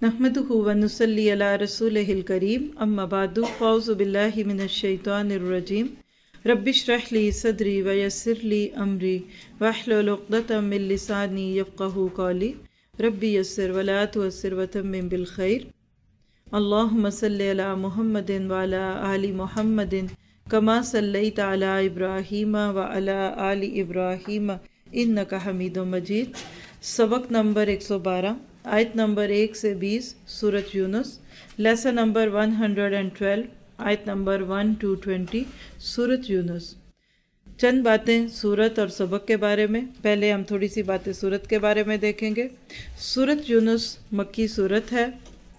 नहमदुहु व नुसल्ली अला रसूलिहिल करीम अम्मा बादु फ़ौज़ु बिल्लाहि मिनश शैतानिर रजीम रब्बिश्रह ली सदरी व यस्सिर ली अमरी वहलुल उक़दतम मिन लिसानी यफ़क़हू क़ौली रब्बि यस्सिर व ला तुअस्सिर व तम्मिम बिल खैर अल्लाहुम्मा सल्लि अला मुहम्मदिन व अला आलि मुहम्मदिन कमा सल्लैता अला इब्राहीम व अला आलि इब्राहीम इन्नका हमीदुम मजीद। सबक नंबर 112 आयत नंबर 1 से 20 सूरत यूनुस। लेसन नंबर 112 आयत नंबर 1 to 20 सूरत यूनुस। चंद बातें सूरत और सबक के बारे में। पहले हम थोड़ी सी बातें सूरत के बारे में देखेंगे। सूरत यूनुस मक्की सूरत है,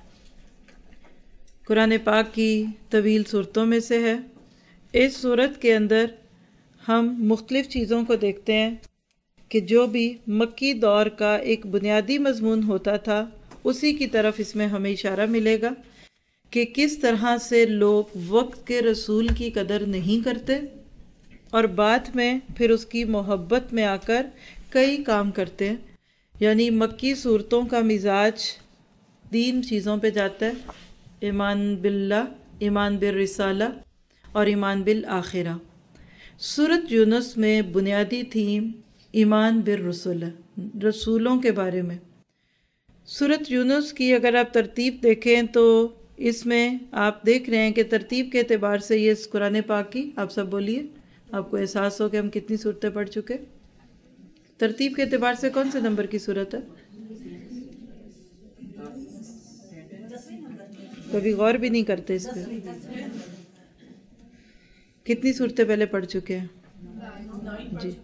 कुरान पाक की तवील सूरतों में से है। इस सूरत के अंदर हम मुख्तलिफ चीज़ों को देखते हैं कि जो भी मक्की दौर का एक बुनियादी मजमून होता था उसी की तरफ इसमें हमें इशारा मिलेगा कि किस तरह से लोग वक्त के रसूल की कदर नहीं करते और बाद में फिर उसकी मोहब्बत में आकर कई काम करते हैं। यानी मक्की सूरतों का मिजाज 3 चीज़ों पे जाता है, ईमान बिल्लाह, ईमान बिर रिसाला और ईमान बिल आखिरा। सूरत यूनुस में बुनियादी थीम ईमान बिर रसूल, रसूलों के बारे में। सूरत यूनुस की अगर आप तरतीब देखें तो इसमें आप देख रहे हैं कि तरतीब के एतबार से ये कुरान पाक की, आप सब बोलिए, आपको एहसास हो कि हम कितनी सूरतें पढ़ चुके। तरतीब के एतबार से कौन से नंबर की सूरत है? कभी गौर भी नहीं करते इस पर। कितनी सूरतें पहले पढ़ चुके हैं जी?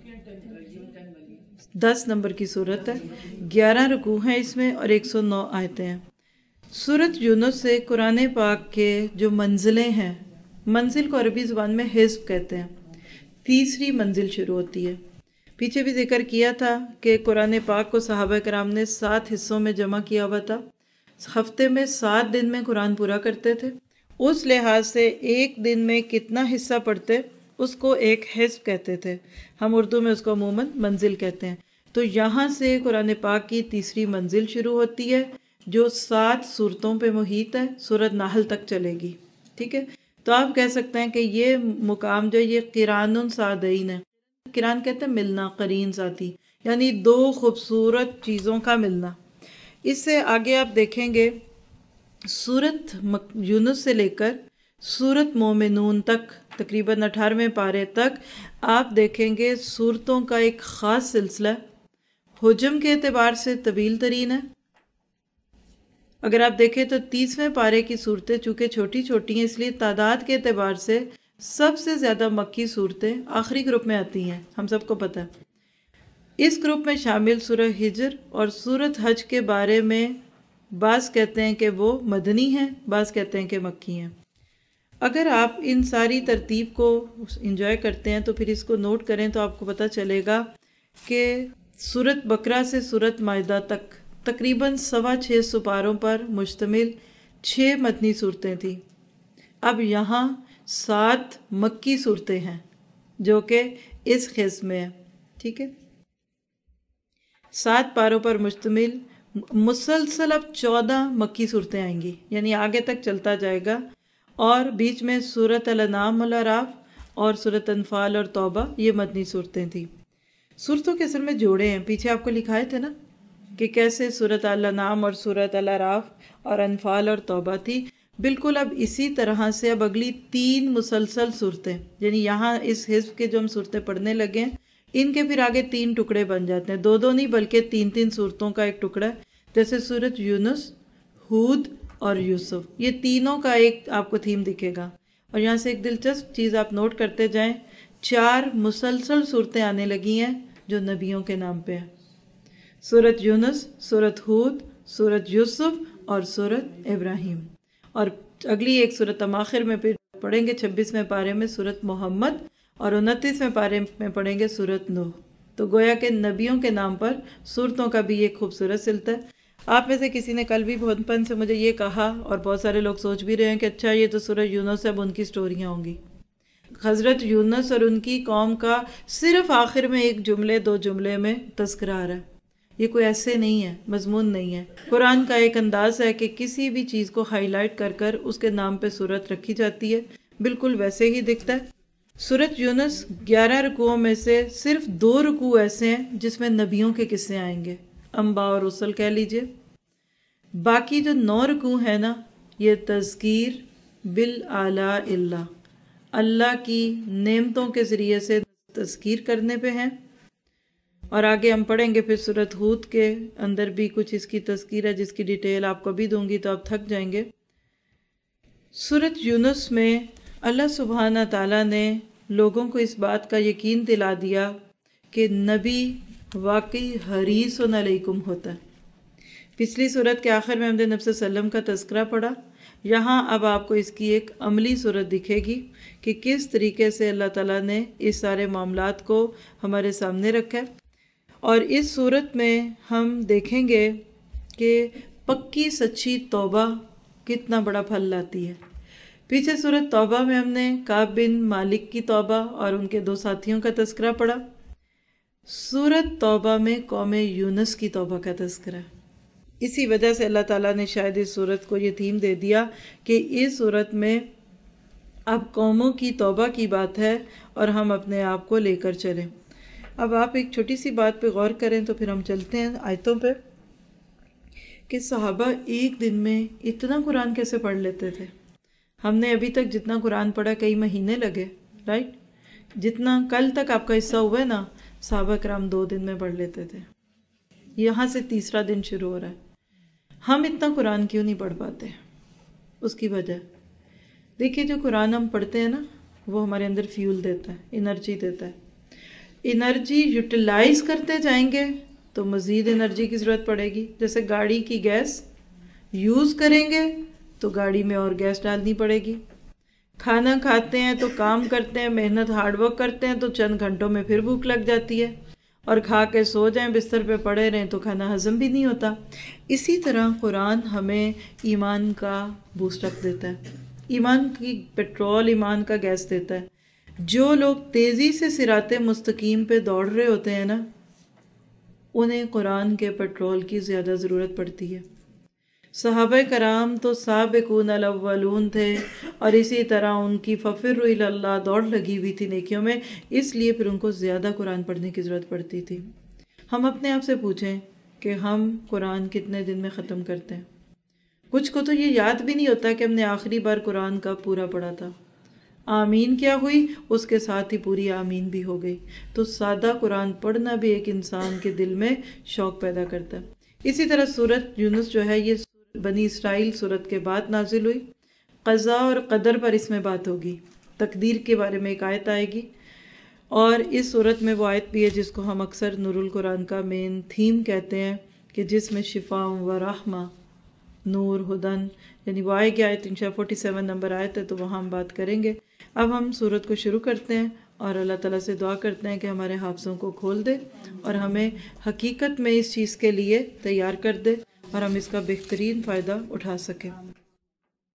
10 नंबर की सूरत है, 11 रुकू हैं इसमें और 109 आयतें हैं। सूरत यूनुस से कुरान पाक के जो मंजिलें हैं, मंजिल को अरबी ज़ुबान में हिज़्ब कहते हैं, तीसरी मंजिल शुरू होती है। पीछे भी जिक्र किया था कि कुरान पाक को सहाबा कराम ने 7 हिस्सों में जमा किया हुआ था। हफ्ते में 7 दिन में कुरान पूरा करते थे। उस लिहाज से एक दिन में कितना हिस्सा पढ़ते उसको एक हिज़्ब कहते थे। हम उर्दू में उसको अमूमन मंजिल कहते हैं। तो यहाँ से कुरान पाक की तीसरी मंजिल शुरू होती है जो 7 सूरतों पे मुहित है, सूरत नाहल तक चलेगी। ठीक है, तो आप कह सकते हैं कि ये मुकाम जो ये क़िरानुन सादईन है। क़िरान कहते हैं मिलना, करीन साथी, यानी 2 खूबसूरत चीज़ों का मिलना। इससे आगे आप देखेंगे सूरत यूनुस से लेकर सूरत मोमिनून तक, तकरीबन 18वें पारे तक आप देखेंगे सूरतों का एक ख़ास सिलसिला हुजम के एतबार से तवील तरीन है। अगर आप देखें तो 30वें पारे की सूरतें चूँकि छोटी छोटी हैं इसलिए तादाद के एतबार से सबसे ज़्यादा मक्की सूरतें आखिरी ग्रुप में आती हैं, हम सबको पता है। इस ग्रुप में शामिल सूरह हिजर और सूरत हज के बारे में बाज़ कहते हैं कि वो मदनी हैं, बाज़ कहते हैं कि मक्की हैं। अगर आप इन सारी तरतीब को इंजॉय करते हैं तो फिर इसको नोट करें तो आपको पता चलेगा कि सूरत बकरा से सूरत माइदा तक तकरीबन 625 पारों पर मुश्तमिल 6 मदनी सूरतें थी। अब यहाँ 7 मक्की सूरतें हैं जो कि इस ख़िज़्म में है। ठीक है, 7 पारों पर मुश्तमिल मुसलसल अब 14 मक्की सूरतें आएंगी, यानी आगे तक चलता जाएगा। और बीच में सूरत अल-अनाम अल अराफ और सूरत अनफाल और तौबा ये मदनी सूरतें थी। सूरतों के असल में जोड़े हैं, पीछे आपको लिखाए थे ना कि कैसे सूरत अल-अनाम और सूरत अल अराफ और अनफाल और तौबा थी। बिल्कुल अब इसी तरह से अब अगली 3 मुसलसल सूरतें, यानी यहाँ इस हिज़्ब के जो हम सूरतें पढ़ने लगे हैं इनके फिर आगे 3 टुकड़े बन जाते हैं, 2-2 नहीं बल्कि 3-3 सूरतों का एक टुकड़ा। जैसे सूरत यूनुस, हूद और यूसुफ, ये तीनों का एक आपको थीम दिखेगा। और यहाँ से एक दिलचस्प चीज़ आप नोट करते जाएं, 4 मुसलसल सूरतें आने लगी हैं जो नबियों के नाम पे है। सूरत यूनुस, सूरत हूद, सूरत यूसुफ और सूरत इब्राहिम। और अगली एक सूरत हम आखिर में फिर पढ़ेंगे 26वें पारे में सूरत मोहम्मद और 29वें पारे में पढ़ेंगे सूरत नूह। तो गोया के नबियों के नाम पर सूरतों का भी एक खूबसूरत सिलसिला है। आप में से किसी ने कल भी बहुतपन से मुझे ये कहा और बहुत सारे लोग सोच भी रहे हैं कि अच्छा ये तो सूरह यूनुस अब उनकी स्टोरियाँ होंगी। हज़रत यूनुस और उनकी कौम का सिर्फ आखिर में 1 जुमले 2 जुमले में तज़किरा आ रहा है। یہ کوئی ایسے نہیں ہے، مضمون نہیں ہے۔ قرآن کا ایک انداز ہے کہ کسی بھی چیز کو ہائی لائٹ کر کر اس کے نام پہ سورت رکھی جاتی ہے، بالکل ویسے ہی دکھتا ہے۔ سورت یونس 11 رکوعوں میں سے صرف 2 رکوع ایسے ہیں جس میں نبیوں کے قصے آئیں گے، انبیاء اور رسل کہہ لیجئے۔ باقی جو 9 رکوع ہیں نا، یہ تذکیر بالآلاء اللہ، اللہ کی نعمتوں کے ذریعے سے تذکیر کرنے پہ ہیں۔ اور آگے ہم پڑھیں گے پھر سورۃ ہود کے اندر بھی کچھ اس کی تذکیر ہے جس کی ڈیٹیل آپ کو بھی دوں گی تو آپ تھک جائیں گے۔ سورۃ یونس میں اللہ سبحانہ تعالیٰ نے لوگوں کو اس بات کا یقین دلا دیا کہ نبی واقعی حریص علیکم ہوتا ہے۔ پچھلی سورت کے آخر میں ہم نے نبی صلی اللہ علیہ وسلم کا تذکرہ پڑھا، یہاں اب آپ کو اس کی ایک عملی صورت دکھے گی کہ کس طریقے سے اللہ تعالیٰ نے اس سارے معاملات کو ہمارے سامنے رکھا ہے۔ اور اس صورت میں ہم دیکھیں گے کہ پکی سچی توبہ کتنا بڑا پھل لاتی ہے۔ پیچھے سورت توبہ میں ہم نے کعب بن مالک کی توبہ اور ان کے 2 ساتھیوں کا تذکرہ پڑھا۔ سورت توبہ میں قوم یونس کی توبہ کا تذکرہ۔ اسی وجہ سے اللہ تعالیٰ نے شاید اس صورت کو یہ تھیم دے دیا کہ اس صورت میں اب قوموں کی توبہ کی بات ہے اور ہم اپنے آپ کو لے کر چلیں۔ اب آپ ایک چھوٹی سی بات پہ غور کریں تو پھر ہم چلتے ہیں آیتوں پہ، کہ صحابہ ایک دن میں اتنا قرآن کیسے پڑھ لیتے تھے؟ ہم نے ابھی تک جتنا قرآن پڑھا کئی مہینے لگے، رائٹ؟ جتنا کل تک آپ کا حصہ ہوا ہے نا، صحابہ کرام 2 دن میں پڑھ لیتے تھے۔ یہاں سے تیسرا دن شروع ہو رہا ہے۔ ہم اتنا قرآن کیوں نہیں پڑھ پاتے؟ اس کی وجہ دیکھیے، جو قرآن ہم پڑھتے ہیں نا وہ ہمارے اندر فیول دیتا ہے، انرجی دیتا ہے۔ انرجی یوٹیلائز کرتے جائیں گے تو مزید انرجی کی ضرورت پڑے گی۔ جیسے گاڑی کی گیس یوز کریں گے تو گاڑی میں اور گیس ڈالنی پڑے گی۔ کھانا کھاتے ہیں تو کام کرتے ہیں، محنت ہارڈ ورک کرتے ہیں تو چند گھنٹوں میں پھر بھوک لگ جاتی ہے، اور کھا کے سو جائیں بستر پہ پڑے رہیں تو کھانا ہضم بھی نہیں ہوتا۔ اسی طرح قرآن ہمیں ایمان کا بوسٹ اپ دیتا ہے، ایمان کی پیٹرول، ایمان کا گیس دیتا ہے۔ جو لوگ تیزی سے صراط مستقیم پہ دوڑ رہے ہوتے ہیں نا، انہیں قرآن کے پیٹرول کی زیادہ ضرورت پڑتی ہے۔ صحابہ کرام تو سابقون الاولون تھے، اور اسی طرح ان کی ففروا الی اللہ دوڑ لگی ہوئی تھی نیکیوں میں، اس لیے پھر ان کو زیادہ قرآن پڑھنے کی ضرورت پڑتی تھی۔ ہم اپنے آپ سے پوچھیں کہ ہم قرآن کتنے دن میں ختم کرتے ہیں؟ کچھ کو تو یہ یاد بھی نہیں ہوتا کہ ہم نے آخری بار قرآن کب پورا پڑھا تھا۔ آمین کیا ہوئی، اس کے ساتھ ہی پوری آمین بھی ہو گئی۔ تو سادہ قرآن پڑھنا بھی ایک انسان کے دل میں شوق پیدا کرتا ہے۔ اسی طرح سورت یونس جو ہے یہ بنی اسرائیل سورت کے بعد نازل ہوئی۔ قضاء اور قدر پر اس میں بات ہوگی، تقدیر کے بارے میں ایک آیت آئے گی، اور اس صورت میں وہ آیت بھی ہے جس کو ہم اکثر نور القرآن کا مین تھیم کہتے ہیں، کہ جس میں شفاء و رحمہ، نور، ہدن، یعنی وہ آئے گی آیت انشاء 47 نمبر آیت ہے، تو وہاں ہم بات کریں گے۔ اب ہم سورت کو شروع کرتے ہیں اور اللہ تعالیٰ سے دعا کرتے ہیں کہ ہمارے حافظوں کو کھول دے اور ہمیں حقیقت میں اس چیز کے لیے تیار کر دے اور ہم اس کا بہترین فائدہ اٹھا سکیں۔